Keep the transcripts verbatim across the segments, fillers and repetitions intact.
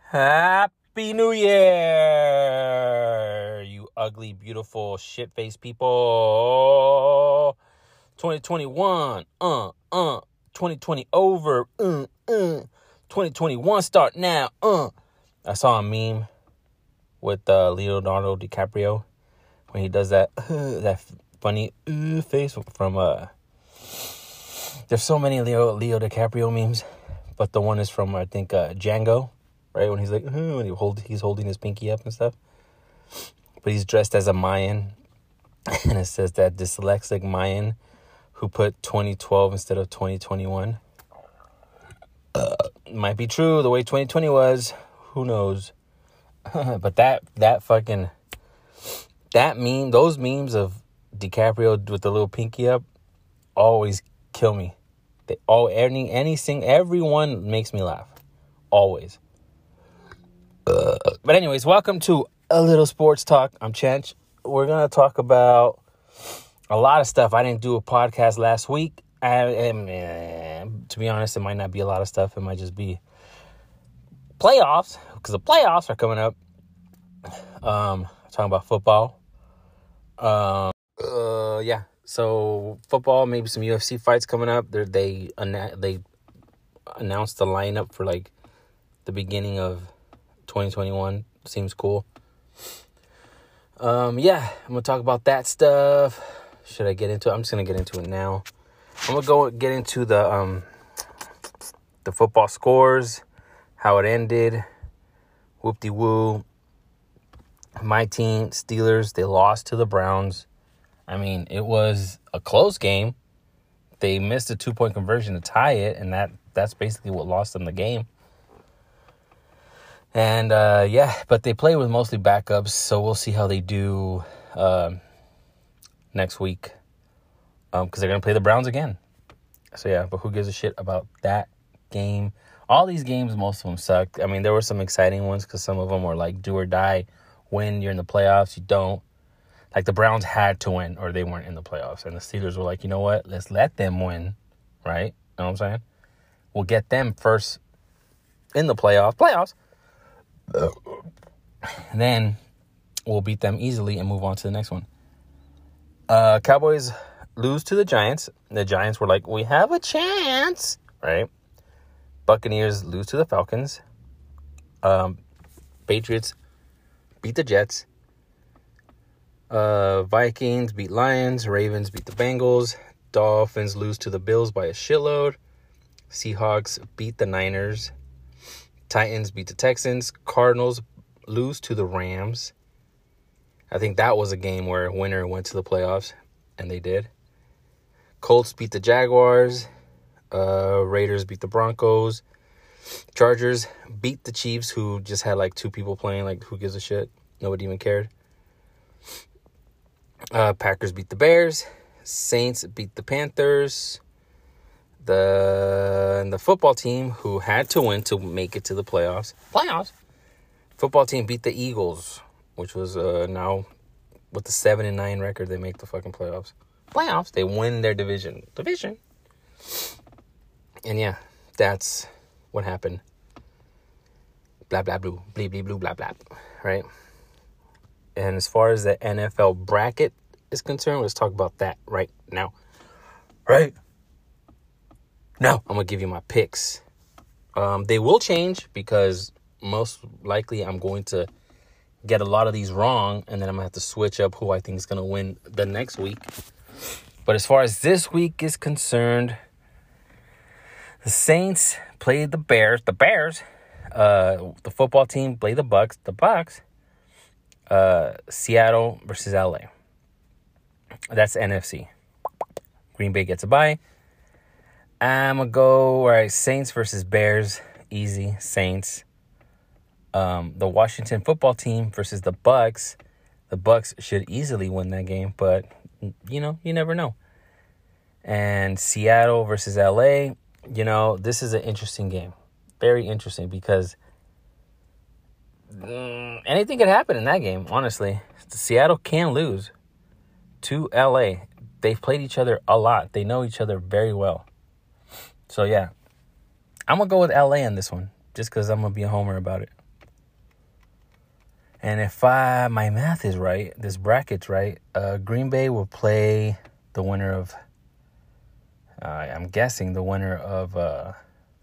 Happy New Year, you ugly, beautiful, shit-faced people. twenty twenty-one, uh, uh, twenty twenty over, uh, uh, twenty twenty-one start now, uh. I saw a meme with uh, Leonardo DiCaprio when he does that, uh, that funny uh, face from, uh, there's so many Leo, Leo DiCaprio memes, but the one is from, I think, uh, Django. Right, when he's like, oh, when he hold, he's holding his pinky up and stuff. But he's dressed as a Mayan. And it says that dyslexic Mayan who put twenty twelve instead of twenty twenty-one. Uh, might be true the way twenty twenty was. Who knows? But that, that fucking, that meme, those memes of DiCaprio with the little pinky up always kill me. They all, any, any sing, everyone makes me laugh. Always. Uh, but anyways, welcome to A Little Sports Talk. I'm Chench. We're going to talk about a lot of stuff. I didn't do a podcast last week. I, and, uh, to be honest, it might not be a lot of stuff. It might just be playoffs, because the playoffs are coming up. Um, talking about football. Um, uh, yeah. So football, maybe some U F C fights coming up. They're, they they announced the lineup for like the beginning of twenty twenty-one. Seems cool. Um, yeah, I'm gonna talk about that stuff. Should I get into it? I'm just gonna get into it now. I'm gonna go get into the um the football scores, how it ended. Whoop-de-woo. My team, Steelers, they lost to the Browns. I mean, it was a close game. They missed a two-point conversion to tie it, and that that's basically what lost them the game. And, uh, yeah, but they play with mostly backups, so we'll see how they do uh, next week. Um, because they're going to play the Browns again. So, yeah, but who gives a shit about that game? All these games, most of them suck. I mean, there were some exciting ones because some of them were like do or die. Win, you're in the playoffs. You don't. Like, the Browns had to win or they weren't in the playoffs. And the Steelers were like, you know what? Let's let them win, right? You know what I'm saying? We'll get them first in the playoffs. Playoffs. And then we'll beat them easily and move on to the next one. Uh, Cowboys lose to the Giants. The Giants were like, we have a chance, right? Buccaneers lose to the Falcons. Um, Patriots beat the Jets. Uh, Vikings beat Lions. Ravens beat the Bengals. Dolphins lose to the Bills by a shitload. Seahawks beat the Niners. Titans beat the Texans. Cardinals lose to the Rams. I think that was a game where a winner went to the playoffs, and they did. Colts beat the Jaguars. Uh, Raiders beat the Broncos. Chargers beat the Chiefs, who just had like two people playing. Like, who gives a shit? Nobody even cared. Uh, Packers beat the Bears. Saints beat the Panthers. The and the football team, who had to win to make it to the playoffs. Playoffs. Football team beat the Eagles, which was uh, now with the seven and nine record, they make the fucking playoffs. Playoffs. They win their division. Division. And yeah, that's what happened. Blah blah blue, bleep bleep blue, blah blah. Right. And as far as the N F L bracket is concerned, let's talk about that right now. Right. No, I'm going to give you my picks. Um, they will change because most likely I'm going to get a lot of these wrong, and then I'm going to have to switch up who I think is going to win the next week. But as far as this week is concerned, the Saints played the Bears. The Bears, uh, the football team played the Bucks. The Bucks, uh, Seattle versus L A. That's N F C. Green Bay gets a bye. I'm going to go, all right, Saints versus Bears. Easy, Saints. Um, the Washington football team versus the Bucks. The Bucks should easily win that game, but, you know, you never know. And Seattle versus L A. You know, this is an interesting game. Very interesting because mm, anything could happen in that game, honestly. Seattle can lose to L A. They've played each other a lot. They know each other very well. So, yeah, I'm going to go with L A on this one just because I'm going to be a homer about it. And if I, my math is right, this bracket's right, uh, Green Bay will play the winner of, uh, I'm guessing the winner of uh,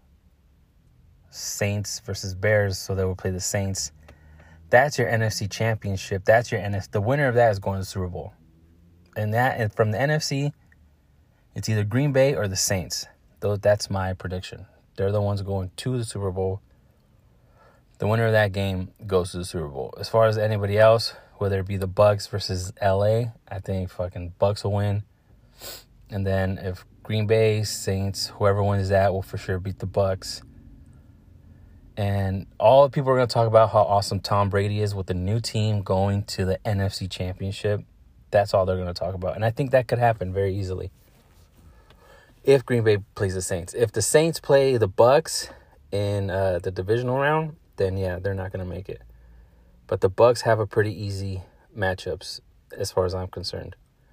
Saints versus Bears. So they will play the Saints. That's your N F C Championship. That's your N F C. The winner of that is going to the Super Bowl. And that, and from the N F C, it's either Green Bay or the Saints. Though that's my prediction. They're the ones going to the Super Bowl. The winner of that game goes to the Super Bowl. As far as anybody else, whether it be the Bucs versus L A, I think fucking Bucs will win. And then if Green Bay, Saints, whoever wins that will for sure beat the Bucs. And all the people are going to talk about how awesome Tom Brady is with the new team going to the N F C Championship. That's all they're going to talk about. And I think that could happen very easily if Green Bay plays the Saints. If the Saints play the Bucs in uh, the divisional round, then yeah, they're not going to make it. But the Bucs have a pretty easy matchups as far as I'm concerned.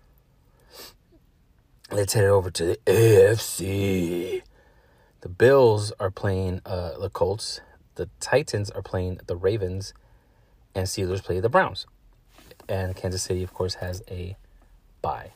Let's head over to the A F C. The Bills are playing uh, the Colts. The Titans are playing the Ravens. And Steelers play the Browns. And Kansas City, of course, has a bye.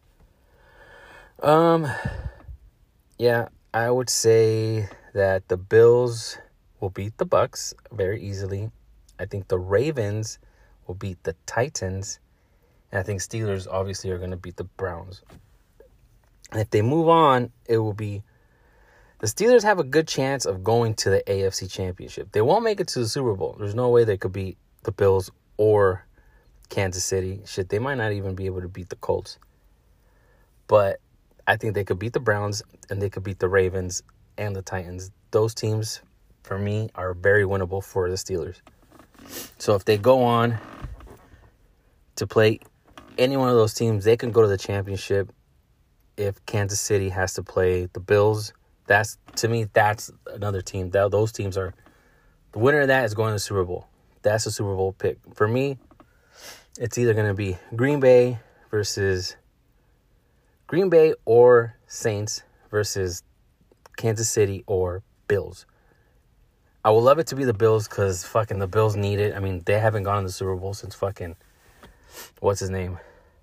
Um, yeah, I would say that the Bills will beat the Bucs very easily. I think the Ravens will beat the Titans. And I think Steelers obviously are going to beat the Browns. And if they move on, it will be... The Steelers have a good chance of going to the A F C Championship. They won't make it to the Super Bowl. There's no way they could beat the Bills or Kansas City. Shit, they might not even be able to beat the Colts. But I think they could beat the Browns and they could beat the Ravens and the Titans. Those teams, for me, are very winnable for the Steelers. So if they go on to play any one of those teams, they can go to the championship. If Kansas City has to play the Bills, that's, to me, that's another team. That those teams are, the winner of that is going to the Super Bowl. That's a Super Bowl pick. For me, it's either going to be Green Bay versus Green Bay or Saints versus Kansas City or Bills. I would love it to be the Bills because fucking the Bills need it. I mean, they haven't gone to the Super Bowl since fucking, what's his name?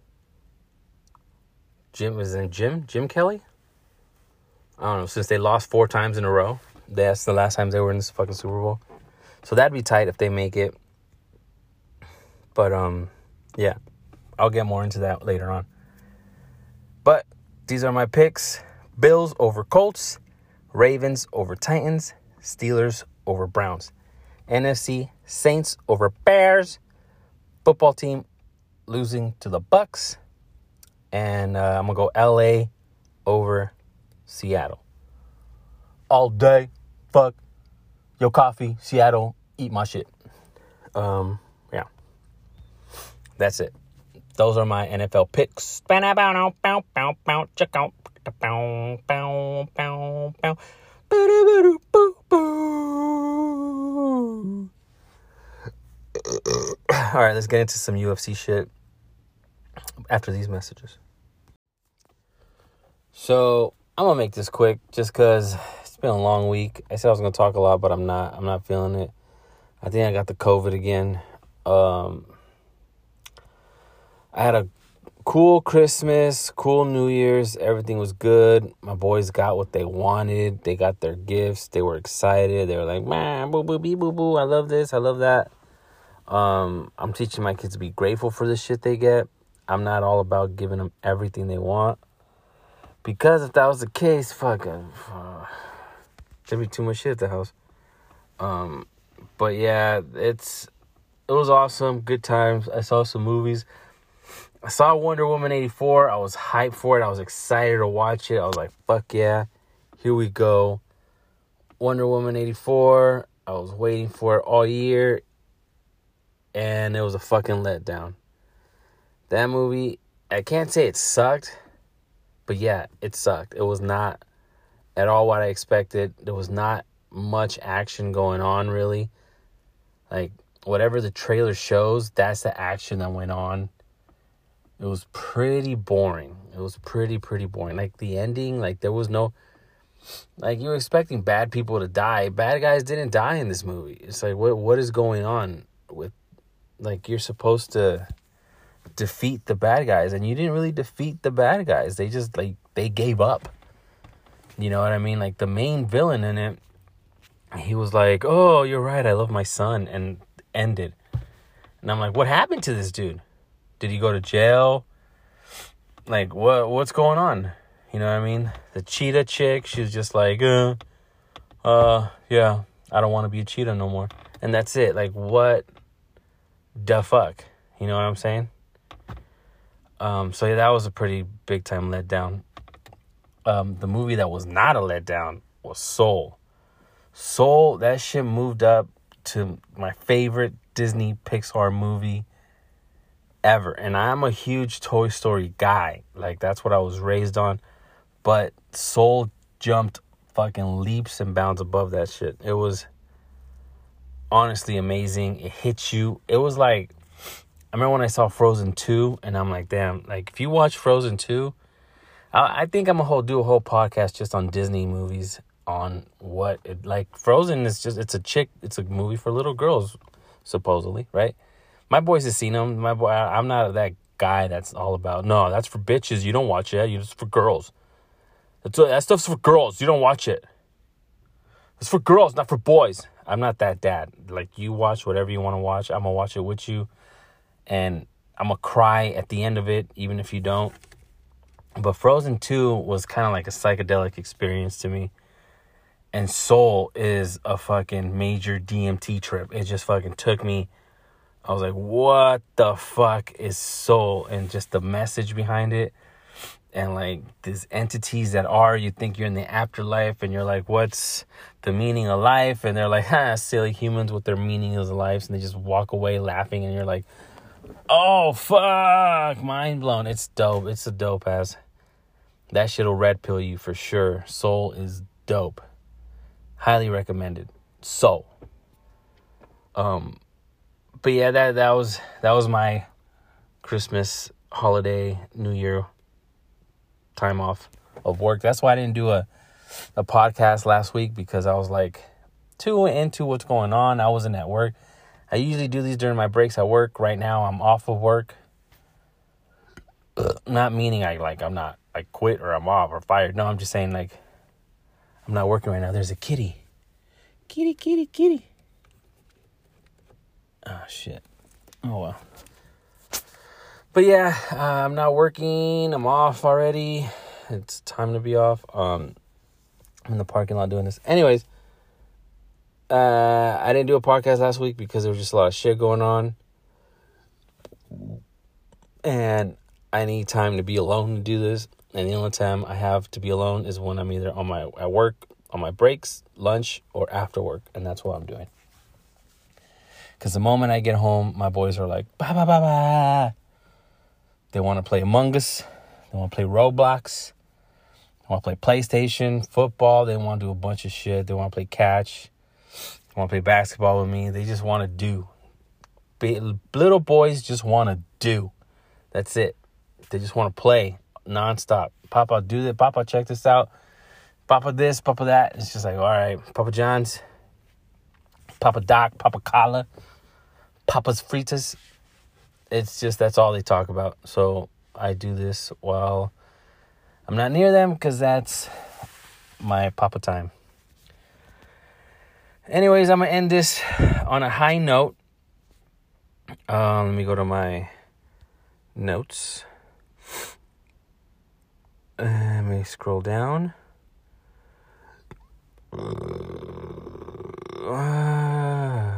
Jim, is his name Jim? Jim Kelly? I don't know. Since they lost four times in a row. That's the last time they were in this fucking Super Bowl. So that'd be tight if they make it. But, um, yeah. I'll get more into that later on. But these are my picks. Bills over Colts. Ravens over Titans. Steelers over Browns. N F C, Saints over Bears. Football team losing to the Bucs. And uh, I'm going to go L A over Seattle. All day. Fuck. Yo, coffee. Seattle. Eat my shit. Um, yeah. That's it. Those are my N F L picks. All right, let's get into some U F C shit after these messages. So I'm gonna make this quick just because it's been a long week. I said I was gonna talk a lot, but I'm not. I'm not feeling it. I think I got the COVID again. Um, I had a cool Christmas, cool New Year's. Everything was good. My boys got what they wanted. They got their gifts. They were excited. They were like, man, boo, boo, bee, boo, boo. I love this. I love that. Um, I'm teaching my kids to be grateful for the shit they get. I'm not all about giving them everything they want. Because if that was the case, fuck, uh, there'd be too much shit at the house. Um, but yeah, it's it was awesome. Good times. I saw some movies. I saw Wonder Woman eighty-four. I was hyped for it. I was excited to watch it. I was like, fuck yeah, here we go. Wonder Woman eighty-four. I was waiting for it all year. And it was a fucking letdown. That movie, I can't say it sucked. But yeah, it sucked. It was not at all what I expected. There was not much action going on, really. Like, whatever the trailer shows, that's the action that went on. It was pretty boring. It was pretty, pretty boring. Like, the ending, like, there was no... Like, you were expecting bad people to die. Bad guys didn't die in this movie. It's like, what what is going on with... Like, you're supposed to defeat the bad guys, and you didn't really defeat the bad guys. They just, like, they gave up. You know what I mean? Like, the main villain in it, he was like, oh, you're right, I love my son, and ended. And I'm like, what happened to this dude? Did he go to jail? Like, what? what's going on? You know what I mean? The cheetah chick, she was just like, uh, uh, yeah, I don't want to be a cheetah no more. And that's it. Like, what the fuck? You know what I'm saying? Um, so yeah, that was a pretty big time letdown. Um, the movie that was not a letdown was Soul. Soul, that shit moved up to my favorite Disney Pixar movie ever. And I'm a huge Toy Story guy. Like, that's what I was raised on. But Soul jumped fucking leaps and bounds above that shit. It was honestly amazing. It hit you. It was like, I remember when I saw Frozen two, and I'm like, damn, like, if you watch Frozen two, I, I think I'm gonna do a whole podcast just on Disney movies, on what it, like, Frozen is just, it's a chick, it's a movie for little girls, supposedly, right? My boys have seen them. My boy, I, I'm not that guy that's all about, no, that's for bitches, you don't watch it, it's for girls. That's, that stuff's for girls, you don't watch it. It's for girls, not for boys. I'm not that dad. Like, you watch whatever you want to watch, I'm gonna watch it with you, and I'm gonna cry at the end of it, even if you don't. But Frozen two was kind of like a psychedelic experience to me. And Soul is a fucking major D M T trip. It just fucking took me. I was like, what the fuck is Soul? And just the message behind it. And like these entities that are, you think you're in the afterlife, and you're like, what's the meaning of life? And they're like, ha, silly humans with their meaning of lives. And they just walk away laughing. And you're like, oh, fuck. Mind blown. It's dope. It's a dope ass. That shit'll red pill you for sure. Soul is dope. Highly recommended. Soul. Um, but yeah, that that was that was my Christmas, holiday, New Year time off of work. That's why I didn't do a a podcast last week, because I was like too into what's going on. I wasn't at work. I usually do these during my breaks at work. Right now, I'm off of work. Not meaning I like I'm not I quit or I'm off or fired. No, I'm just saying, like, I'm not working right now. There's a kitty. Kitty, kitty, kitty. Oh, shit. Oh, well. But yeah, uh, I'm not working. I'm off already. It's time to be off. Um, I'm in the parking lot doing this. Anyways, uh, I didn't do a podcast last week because there was just a lot of shit going on. And I need time to be alone to do this. And the only time I have to be alone is when I'm either on my at work, on my breaks, lunch, or after work. And that's what I'm doing. Because the moment I get home, my boys are like, ba ba ba ba. They want to play Among Us. They want to play Roblox. They want to play PlayStation, football. They want to do a bunch of shit. They want to play catch. They want to play basketball with me. They just want to do. Little boys just want to do. That's it. They just want to play nonstop. Papa, do this. Papa, check this out. Papa this, Papa that. It's just like, all right, Papa John's, Papa Doc, Papa Kala, Papa's Fritas. It's just, that's all they talk about. So I do this while I'm not near them, because that's my Papa time. Anyways, I'm going to end this on a high note. Uh, let me go to my notes. Uh, let me scroll down. Uh,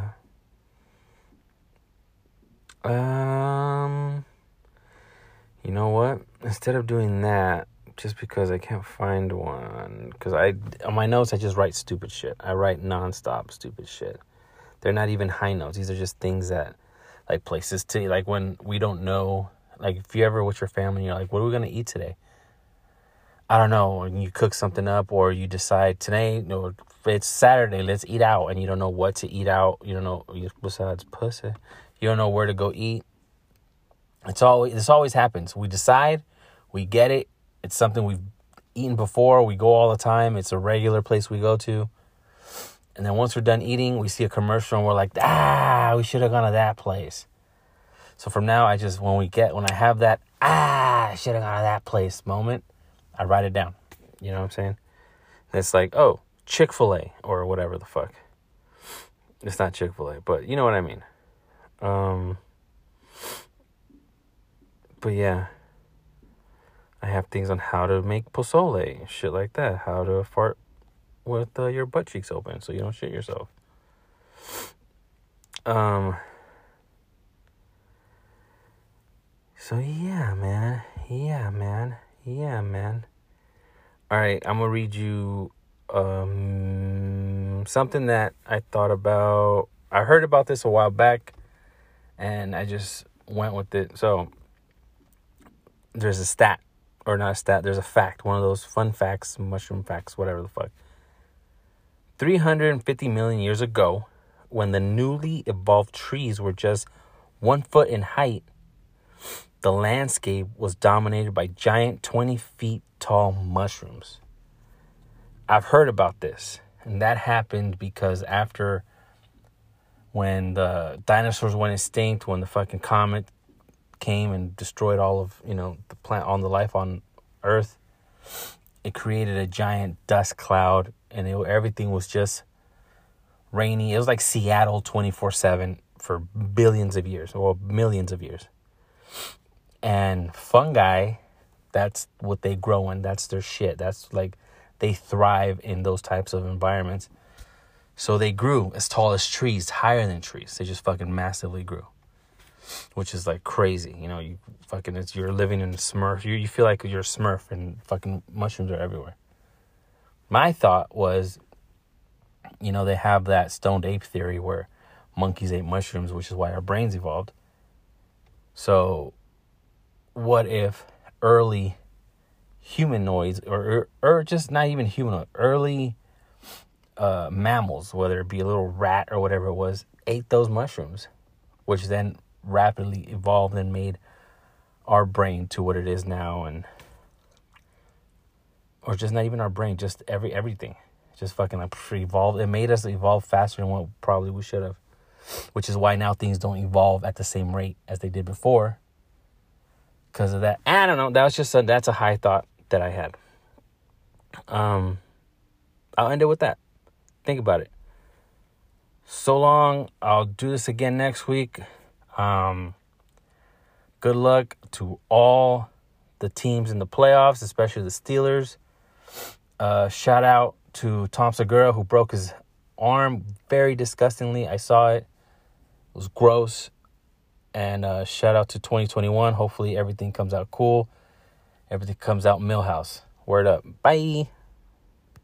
um, you know what? Instead of doing that, just because I can't find one, because I on my notes I just write stupid shit. I write nonstop stupid shit. They're not even high notes. These are just things that, like, places to, like, when we don't know, like, if you ever with your family, you're like, what are we gonna eat today? I don't know, and you cook something up, or you decide today, you know, it's Saturday, let's eat out, and you don't know what to eat out. You don't know, besides pussy, you don't know where to go eat. It's always, this always happens. We decide, we get it. It's something we've eaten before. We go all the time. It's a regular place we go to. And then once we're done eating, we see a commercial, and we're like, ah, we should have gone to that place. So from now, I just, when we get, when I have that, ah, I should have gone to that place moment, I write it down. You know what I'm saying? And it's like, oh, Chick-fil-A or whatever the fuck. It's not Chick-fil-A, but you know what I mean. Um, but yeah, I have things on how to make pozole, shit like that. How to fart with uh, your butt cheeks open so you don't shit yourself. Um. So yeah, man. Yeah, man. Yeah, man. All right, I'm gonna read you um something that I thought about. I heard about this a while back, and I just went with it. So there's a stat, or not a stat. There's a fact. One of those fun facts, mushroom facts, whatever the fuck. three hundred fifty million years ago, when the newly evolved trees were just one foot in height, the landscape was dominated by giant twenty feet tall mushrooms. I've heard about this, and that happened because after when the dinosaurs went extinct, when the fucking comet came and destroyed all of, you know, the plant on the life on Earth, it created a giant dust cloud, and it, everything was just rainy. It was like Seattle twenty-four seven for billions of years, or millions of years. And fungi, that's what they grow in. That's their shit. That's like, they thrive in those types of environments. So they grew as tall as trees, higher than trees. They just fucking massively grew, which is like crazy. You know, you fucking, it's, you're living in a Smurf. You, you feel like you're a Smurf, and fucking mushrooms are everywhere. My thought was, you know, they have that stoned ape theory where monkeys ate mushrooms, which is why our brains evolved. So what if early humanoids, or or just not even humanoid, early uh, mammals, whether it be a little rat or whatever it was, ate those mushrooms, which then rapidly evolved and made our brain to what it is now, and or just not even our brain, just every everything, just fucking like evolved. It made us evolve faster than what probably we should have, which is why now things don't evolve at the same rate as they did before. Because of that. I don't know. That was just a, that's a high thought that I had. Um, I'll end it with that. Think about it. So long. I'll do this again next week. Um, good luck to all the teams in the playoffs, especially the Steelers. Uh, shout out to Tom Segura, who broke his arm very disgustingly. I saw it. It was gross. And uh, shout out to twenty twenty-one. Hopefully everything comes out cool. Everything comes out Millhouse. Word up. Bye.